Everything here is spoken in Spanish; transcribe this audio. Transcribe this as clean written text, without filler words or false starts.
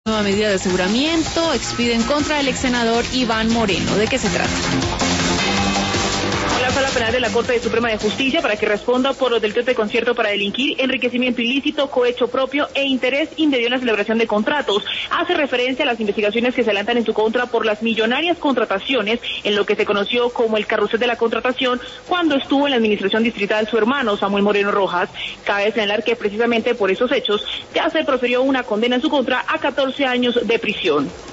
Nueva medida de aseguramiento expide en contra del ex senador Iván Moreno. ¿De qué se trata? La Sala Penal de la Corte Suprema de Justicia para que responda por los delitos de concierto para delinquir, enriquecimiento ilícito, cohecho propio e interés indebido en la celebración de contratos. Hace referencia a las investigaciones que se adelantan en su contra por las millonarias contrataciones en lo que se conoció como el carrusel de la contratación cuando estuvo en la administración distrital su hermano Samuel Moreno Rojas. Cabe señalar que precisamente por esos hechos ya se profirió una condena en su contra a 14 años de prisión.